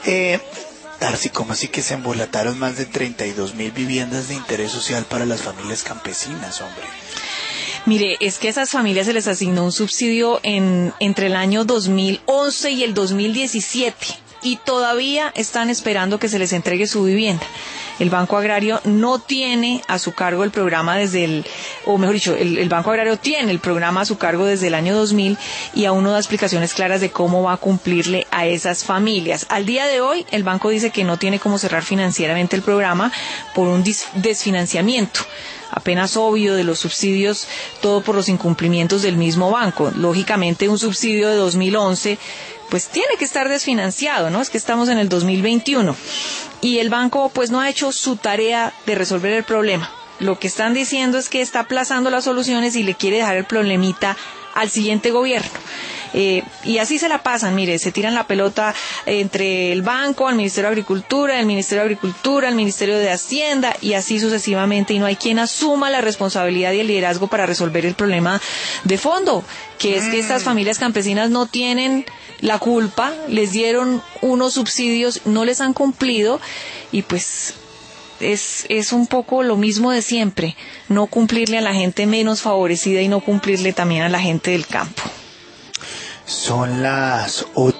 Darcy, ¿cómo así que se embolataron más de 32.000 viviendas de interés social para las familias campesinas, hombre? Mire, es que a esas familias se les asignó un subsidio entre el año 2011 y el 2017 y todavía están esperando que se les entregue su vivienda. El Banco Agrario no tiene a su cargo el programa el Banco Agrario tiene el programa a su cargo desde el año 2000 y aún no da explicaciones claras de cómo va a cumplirle a esas familias. Al día de hoy, el banco dice que no tiene cómo cerrar financieramente el programa por un desfinanciamiento apenas obvio de los subsidios, todo por los incumplimientos del mismo banco. Lógicamente, un subsidio de 2011 pues tiene que estar desfinanciado, ¿no? Es que estamos en el 2021 y el banco pues no ha hecho su tarea de resolver el problema. Lo que están diciendo es que está aplazando las soluciones y le quiere dejar el problemita al siguiente gobierno. Y así se la pasan, mire, se tiran la pelota entre el banco, al Ministerio de Agricultura, el Ministerio de Agricultura, el Ministerio de Hacienda y así sucesivamente, y no hay quien asuma la responsabilidad y el liderazgo para resolver el problema de fondo, que es que estas familias campesinas no tienen la culpa, les dieron unos subsidios, no les han cumplido y pues es un poco lo mismo de siempre, no cumplirle a la gente menos favorecida y no cumplirle también a la gente del campo. Son las 8